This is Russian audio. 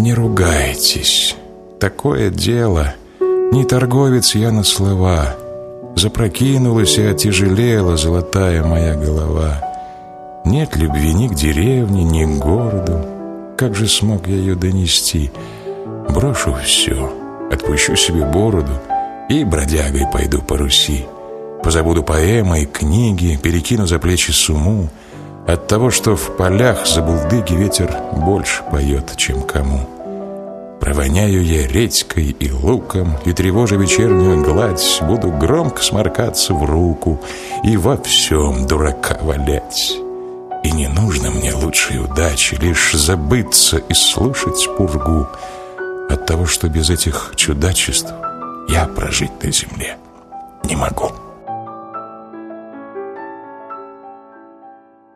Не ругайтесь, такое дело. Не торговец я на слова. Запрокинулась и отяжелела золотая моя голова. Нет любви ни к деревне, ни к городу. Как же смог я ее донести? Брошу все, отпущу себе бороду и бродягой пойду по Руси. Позабуду поэмы и книги, перекину за плечи сумму. От того, что в полях за булдыги ветер больше поет, чем кому. Провоняю я редькой и луком, и, тревожа вечернюю гладь, буду громко сморкаться в руку и во всем дурака валять. И не нужно мне лучшей удачи, лишь забыться и слушать пургу от того, что без этих чудачеств я прожить на земле не могу.